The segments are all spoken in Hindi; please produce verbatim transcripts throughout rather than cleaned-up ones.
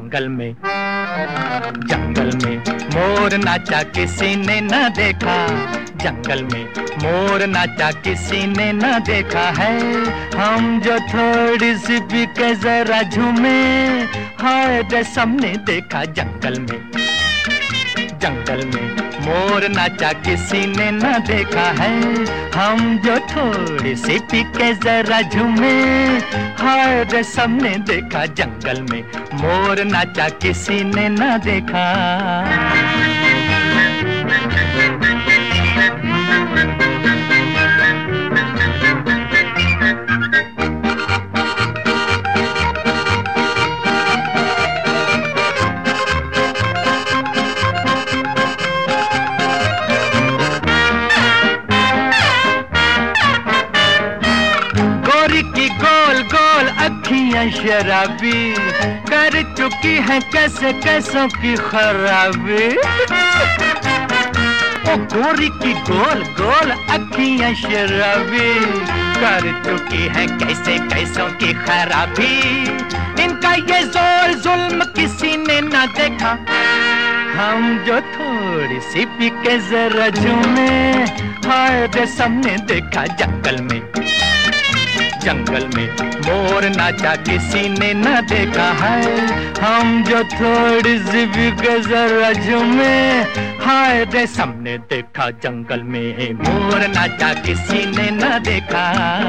जंगल में। जंगल में मोर नाचा किसी ने न देखा, जंगल में मोर नाचा किसी ने न देखा है। हम जो थोड़ी सी भी के जरा झूमे, हाय रे सबने देखा जंगल में। जंगल में मोर नाचा किसी ने न देखा है। हम जो थोड़ी सी पी के जरा झूमे, हाय रे सबने देखा जंगल में मोर नाचा किसी ने न देखा। की गोल गोल अखियां शराबी कर चुकी हैं कैसे कैसों की खराबी। ओ गोरी की गोल गोल अखियां शराबी कर चुकी हैं कैसे कैसों की खराबी। इनका ये जोर जुल्म किसी ने ना देखा। हम जो थोड़ी सी पी के जरा झूमे, हाय रे सबने देखा जंगल में। जंगल में मोर नाचा किसी ने न देखा है। हम जो थोड़ी सी भी जरा झूमे, हाय रे सबने देखा जंगल में मोर नाचा किसी ने न देखा।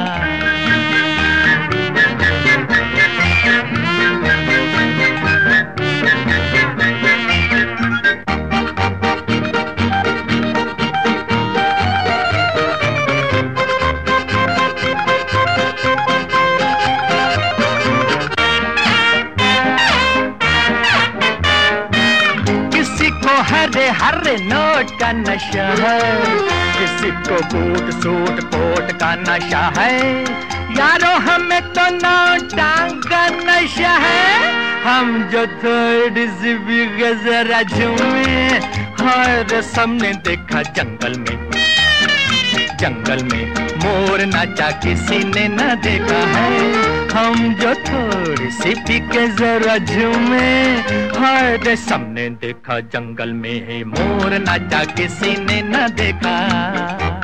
हरे हरे नोट का नशा है, किसी को बूट सूट कोट का नशा है। यारो हमें तो नोटां का नशा है। हम जो थोड़ी सी भी जरा झूमे, हाय रे सबने देखा जंगल में। जंगल में मोर नाचा किसी ने न देखा है। हम जो थोड़ी सी पी के जरा झूमे, हाय रे सबने देखा जंगल में मोर नाचा किसी ने न देखा।